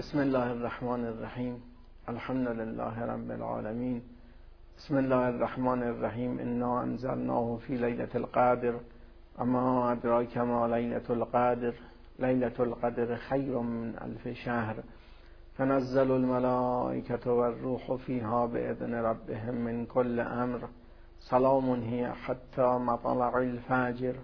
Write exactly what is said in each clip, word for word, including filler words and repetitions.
بسم الله الرحمن الرحیم. الحمد لله رب العالمین. بسم الله الرحمن الرحیم. انا انزلناه فی لیلة القدر اما ادراک ما لیلة القدر لیلة القدر خیر من الف شهر تنزل الملائکة والروح فیها باذن ربهم من کل امر سلام هی حتی مطلع الفجر.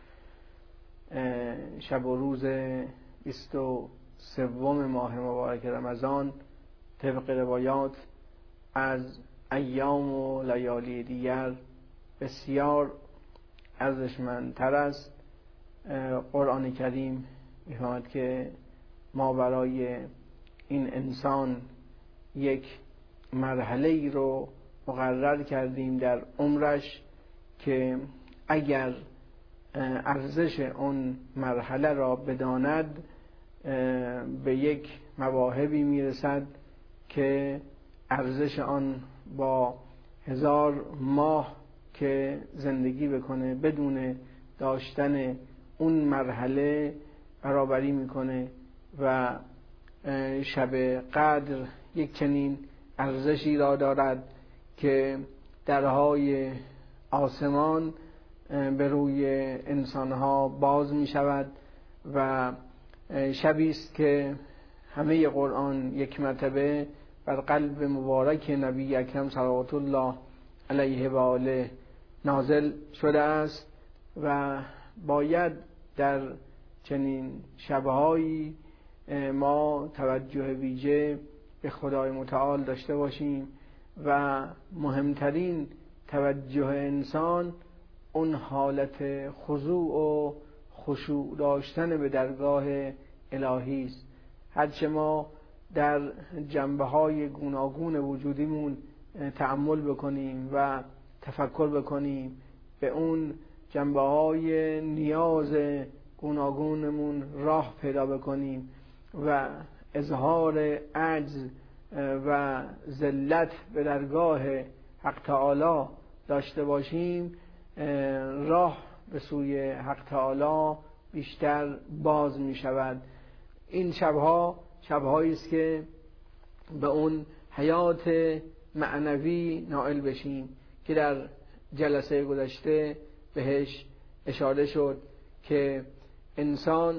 شب و روز بیست و سوم ماه مبارک رمضان طبق روایات از ایام و لیالی دیگر بسیار ارزشمندتر است. قرآن کریم می‌فرماید که ما برای این انسان یک مرحله ای رو مقرر کردیم در عمرش که اگر ارزش اون مرحله را بداند به یک مواهبی میرسد که ارزش آن با هزار ماه که زندگی بکنه بدون داشتن اون مرحله برابری میکنه و شب قدر یک چنین ارزشی را دارد که درهای آسمان به روی انسانها باز می شود و شبی است که همه قرآن یک مرتبه بر قلب مبارک نبی اکرم صلوات الله علیه و آله نازل شده است و باید در چنین شبهایی ما توجه ویژه به خدای متعال داشته باشیم و مهمترین توجه انسان اون حالت خضوع و خشوع داشتن به درگاه الهی است. هرچه ما در جنبه‌های گوناگون وجودیمون تأمل بکنیم و تفکر بکنیم، به اون جنبه‌های نیاز گوناگونمون راه پیدا بکنیم و اظهار عجز و ذلت به درگاه حق تعالی داشته باشیم، راه به سوی حق تعالی بیشتر باز می شود. این شبها شبهایی است که به اون حیات معنوی نائل بشیم که در جلسه گذشته بهش اشاره شد که انسان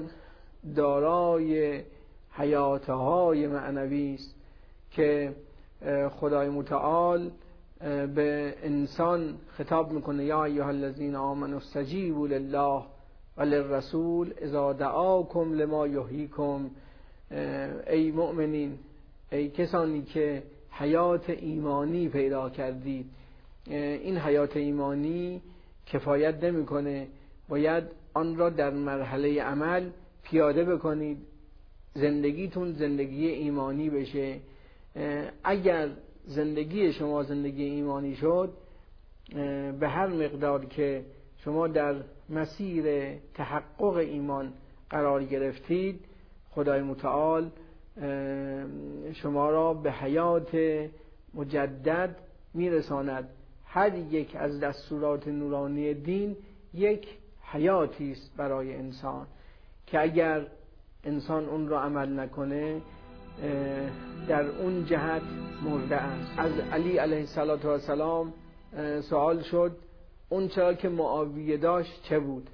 دارای حیاتهای معنوی است که خدای متعال به انسان خطاب میکنه: یا ایها الذین آمنوا استجیبوا لله و للرسول اذا دعاکم لما یحییکم. ای مؤمنین، ای کسانی که حیات ایمانی پیدا کردید، این حیات ایمانی کفایت نمیکنه، باید آن را در مرحله عمل پیاده بکنید، زندگیتون زندگی ایمانی بشه. اگر زندگی شما زندگی ایمانی شد، به هر مقدار که شما در مسیر تحقق ایمان قرار گرفتید، خدای متعال شما را به حیات مجدد میرساند. هر یک از دستورات نورانی دین یک حیاتی است برای انسان که اگر انسان اون را عمل نکنه در اون جهت مرده است. از علی علیه السلام سوال شد اون چرا که معاویه داشت چه بود؟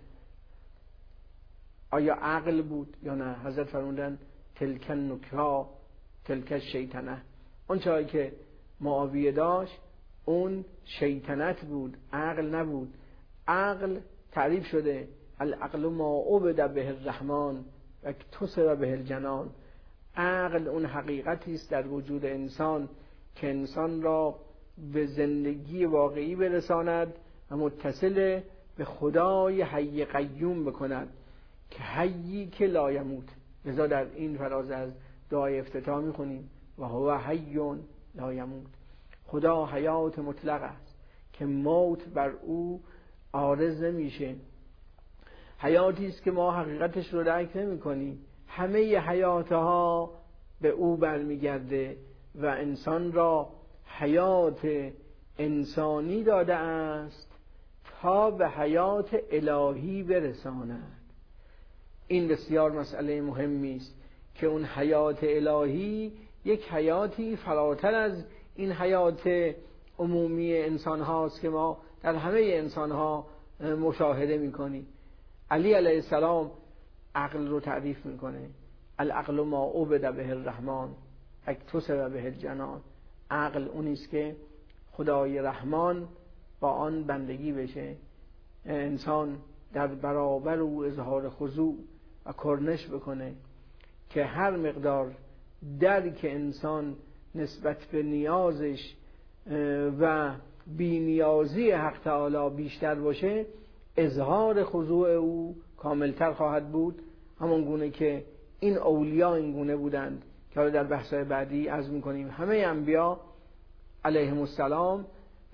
آیا عقل بود یا نه؟ حضرت فرمودن تلک النکرا تلک الشیطنه. اون چرا که معاویه داشت اون شیطنت بود، عقل نبود. عقل تعریف شده العقل ما عبد به الرحمن و اکتسب به الجنان. عقل اون حقیقتی است در وجود انسان که انسان را به زندگی واقعی برساند و متصل به خدای حی قیوم بکند که حیی که لا یموت. لذا در این فراز از دعای افتتاح میخونیم و هو حی لا یموت. خدا حیات مطلق است که موت بر او عارض نمیشه. حیاتی است که ما حقیقتش رو درک نمی‌کنیم. همه حیاتها به او برمیگرده و انسان را حیات انسانی داده است تا به حیات الهی برساند. این بسیار مسئله مهمی است که اون حیات الهی یک حیاتی فراتر از این حیات عمومی انسان هاست که ما در همه انسان ها مشاهده میکنیم. علی علیه السلام عقل رو تعریف میکنه: العقل ما عبد به الرحمن اکتسب به الجنان. عقل اونیست که خدای رحمان با آن بندگی بشه، انسان در برابر او اظهار خضوع و کرنش بکنه که هر مقدار درک انسان نسبت به نیازش و بی‌نیازی حق تعالی بیشتر باشه، اظهار خضوع او کاملتر خواهد بود. همون گونه که این اولیاء این گونه بودند که حالا در بحث‌های بعدی عرض می‌کنیم. همه انبیا علیهم السلام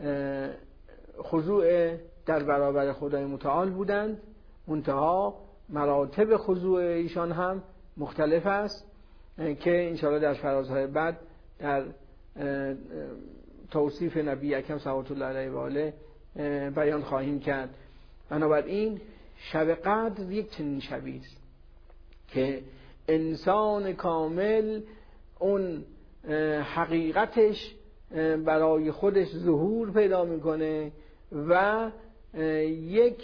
خضوع در برابر خدای متعال بودند، منتها مراتب خضوع ایشان هم مختلف است که انشاءالله در فرازهای بعد در توصیف نبی اکرم صلوات الله علیه و آله بیان خواهیم کرد. بنابراین شب قدر یک چنین شبی است که انسان کامل اون حقیقتش برای خودش ظهور پیدا میکنه و یک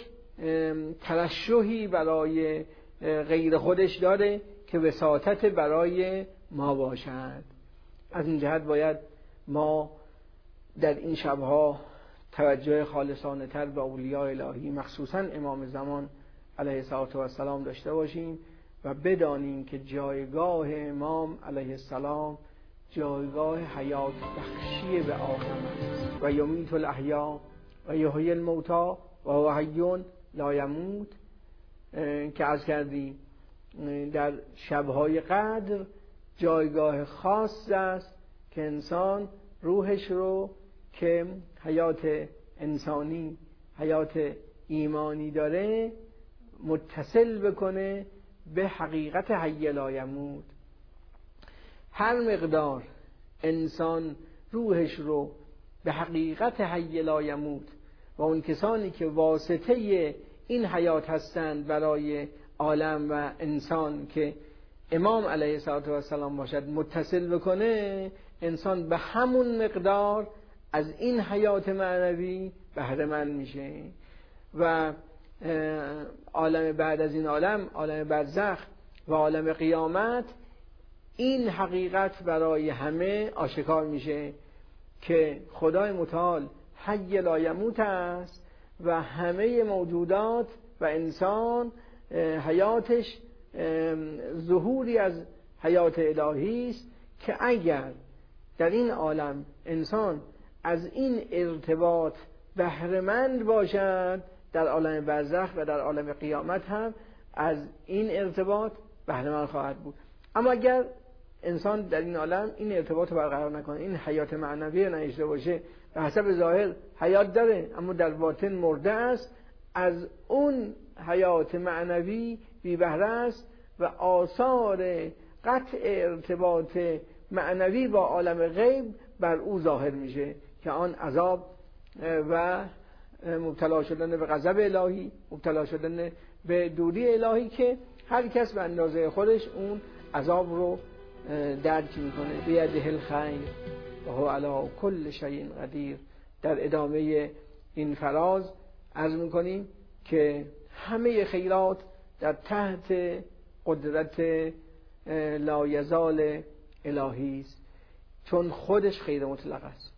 ترشحی برای غیر خودش داره که وساطت برای ما باشد. از این جهت باید ما در این شبها توجه خالصانه تر به اولیاء الهی، مخصوصا امام زمان علیه السلام داشته باشیم و بدانیم که جایگاه امام علیه السلام جایگاه حیات بخشی به عالم است. و یمیت الاحیا و یحیی الموتی و هو حی لا یموت، که عرض کردیم در شبهای قدر جایگاه خاص است که انسان روحش رو که حیات انسانی، حیات ایمانی داره، متصل بکنه به حقیقت حی لا یموت. هر مقدار انسان روحش رو به حقیقت حی لا یموت و اون کسانی که واسطه این حیات هستند برای عالم و انسان که امام علیه السلام باشد متصل بکنه، انسان به همون مقدار از این حیات معنوی بهره مند میشه و عالم بعد از این عالم، عالم برزخ و عالم قیامت، این حقیقت برای همه آشکار میشه که خدای متعال حی لا یموت است و همه موجودات و انسان حیاتش ظهوری از حیات الهی است که اگر در این عالم انسان از این ارتباط بهره مند باشد، در عالم برزخ و در عالم قیامت هم از این ارتباط بهره مند خواهد بود. اما اگر انسان در این عالم این ارتباط رو برقرار نکنه، این حیات معنوی رو نداشته باشه، به حسب ظاهر حیات داره اما در باطن مرده است، از اون حیات معنوی بی بهره است و آثار قطع ارتباط معنوی با عالم غیب بر او ظاهر میشه که آن عذاب و مبتلا شدن به غضب الهی، مبتلا شدن به دوری الهی که هر کس به اندازه خودش اون عذاب رو درک میکنه. بیده الخیر و هو علی کل شیء قدیر. در ادامه این فراز عرض میکنیم که همه خیرات در تحت قدرت لایزال الهی است، چون خودش خیر مطلق است.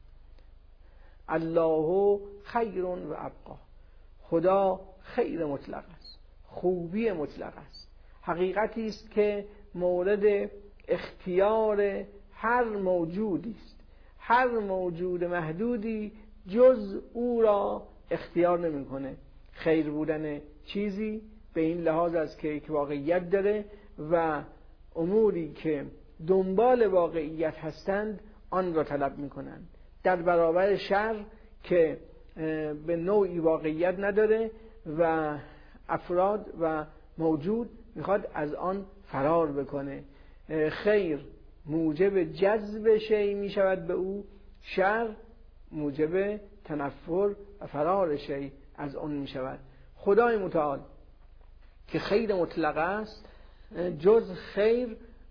الله خیر و ابقا. خدا خیر مطلق است، خوبی مطلق است، حقیقتی است که مورد اختیار هر موجودی است. هر موجود محدودی جز او را اختیار نمی‌کنه. خیر بودن چیزی به این لحاظ است که یک واقعیت داره و اموری که دنبال واقعیت هستند آن را طلب می‌کنند، در برابر شر که به نوعی واقعیت نداره و افراد و موجود میخواد از آن فرار بکنه. خیر موجب جذب شیء میشود به او، شر موجب تنفر و فرار شیء از آن میشود. خدای متعال که خیر مطلق است، جز خیر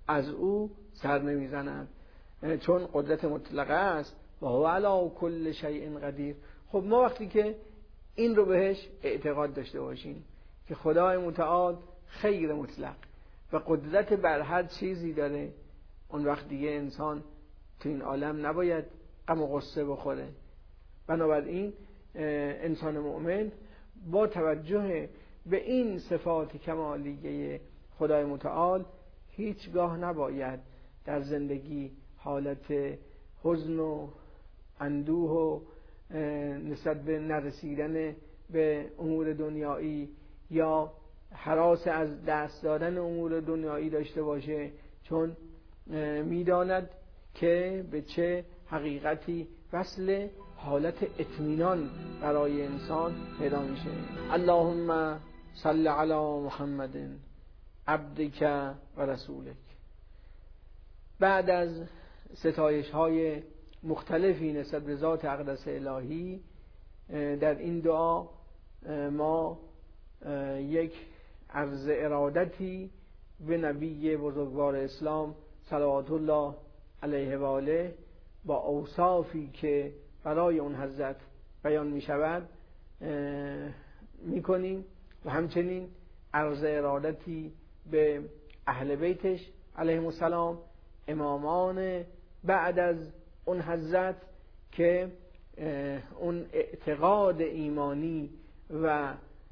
از او سر نمیزنند، چون قدرت مطلقه است و هو علی کل شیء قدیر. خب ما وقتی که این رو بهش اعتقاد داشته باشیم که خدای متعال خیر مطلق و قدرت بر هر چیزی داره، اون وقت دیگه انسان تو این عالم نباید غم و غصه بخوره. بنابراین انسان مؤمن با توجه به این صفات کمالیه خدای متعال هیچگاه نباید در زندگی حالت حزن و اندوه و نسبت به نرسیدن به امور دنیایی یا هراس از دست دادن امور دنیایی داشته باشه، چون میداند که به چه حقیقتی وصل حالت اطمینان برای انسان پیدا میشه. اللهم صل علی محمد عبدک و رسولک. بعد از ستایش های مختلفی نسبت به ذات اقدس الهی، در این دعا ما یک عرض ارادتی به نبی بزرگوار اسلام صلوات الله علیه و آله با اوصافی که برای اون حضرت بیان می شود می کنیم و همچنین عرض ارادتی به اهل بیتش علیهم السلام، امامان بعد از اون حضرت که اون اعتقاد ایمانی و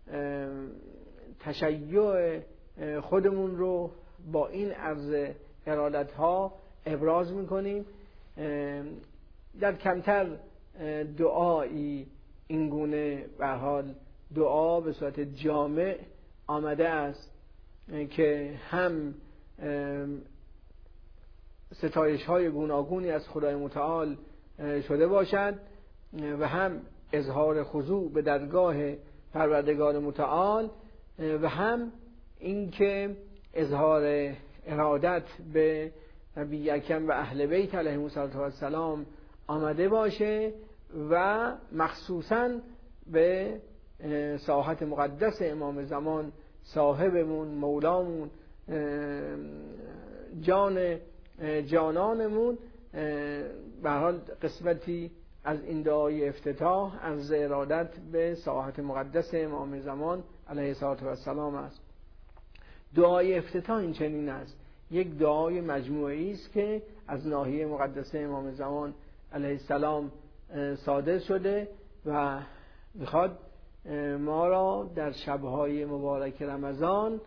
تشیع خودمون رو با این عرض ارادت ها ابراز میکنیم. در کمتر دعایی این گونه به حال دعا به صورت جامع آمده است که هم ستایش های گوناگونی از خدای متعال شده باشد و هم اظهار خضوع به درگاه پروردگار متعال و هم اینکه اظهار ارادت به نبی اکرم و اهل بیت علیهم السلام آمده باشه و مخصوصاً به ساحت مقدس امام زمان صاحبمون، مولامون، جان جانانمون به حال قسمتی از این دعای افتتاح از ارادت به ساحت مقدس امام زمان علیه السلام است. دعای افتتاح این چنین است، یک دعای مجموعی است که از ناحیه مقدسه امام زمان علیه السلام صادر شده و میخواد ما را در شبهای مبارک رمضان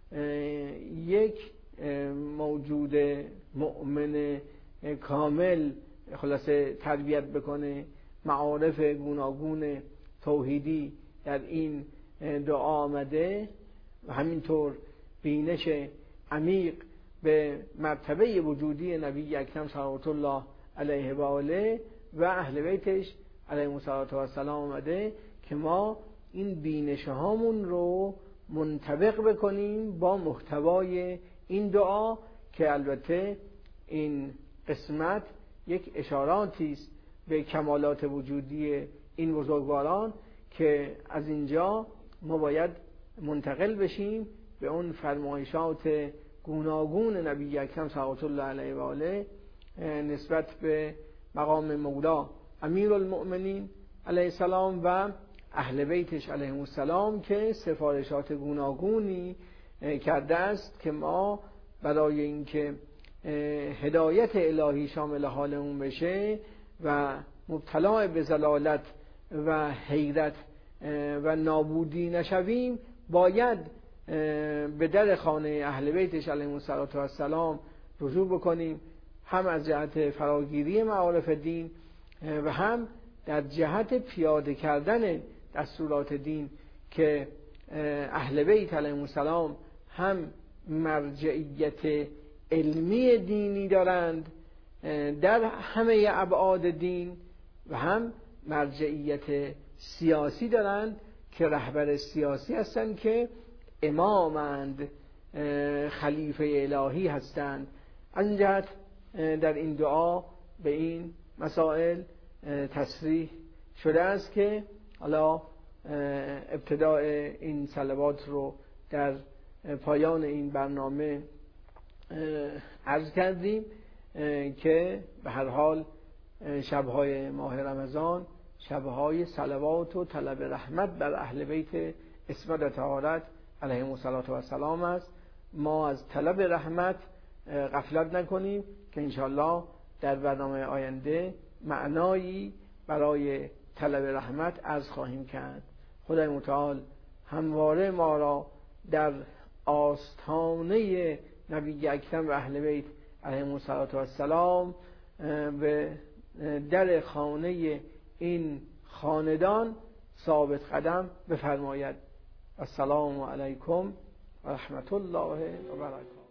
یک موجود مؤمن کامل خلاصه تربیت بکنه. معارف گوناگون توحیدی در این دعا آمده و همینطور بینش عمیق به مرتبه وجودی نبی اکرم صلوات الله علیه و آله و اهل بیتش علیهم السلام آمده که ما این بینش هامون رو منطبق بکنیم با محتوای این دعا که البته این قسمت یک اشاراتی است به کمالات وجودی این بزرگواران که از اینجا ما باید منتقل بشیم به اون فرمایشات گوناگون نبی اکرم صلوات الله علیه و آله نسبت به مقام مولا امیر المؤمنین علیه السلام و اهل بیتش علیهم السلام که سفارشات گوناگونی کرده است که ما برای اینکه هدایت الهی شامل حالمون بشه و مبتلا به ضلالت و حیرت و نابودی نشویم باید به در خانه اهل بیتش علیهم السلام رجوع بکنیم، هم از جهت فراگیری معارف دین و هم در جهت پیاده کردن دستورات دین که اهل بیت علیهم السلام هم مرجعیت علمی دینی دارند در همه ابعاد دین و هم مرجعیت سیاسی دارند که رهبر سیاسی هستند که امامند، خلیفه الهی هستند. از این جهت در این دعا به این مسائل تصریح شده است که حالا ابتداء این صلوات رو در پایان این برنامه عرض کردیم که به هر حال شبهای ماه رمضان شبهای صلوات و طلب رحمت بر اهل بیت عصمت و طهارت علیهم الصلاة و السلام است. ما از طلب رحمت غفلت نکنیم که انشاءالله در برنامه آینده معنایی برای طلب رحمت عرض خواهیم کرد. خدای متعال همواره ما را در آستانه نبی اکرم و اهل بیت علیهم الصلاة و السلام به در خانه این خاندان ثابت قدم بفرماید. السلام علیکم و رحمت الله و برکاته.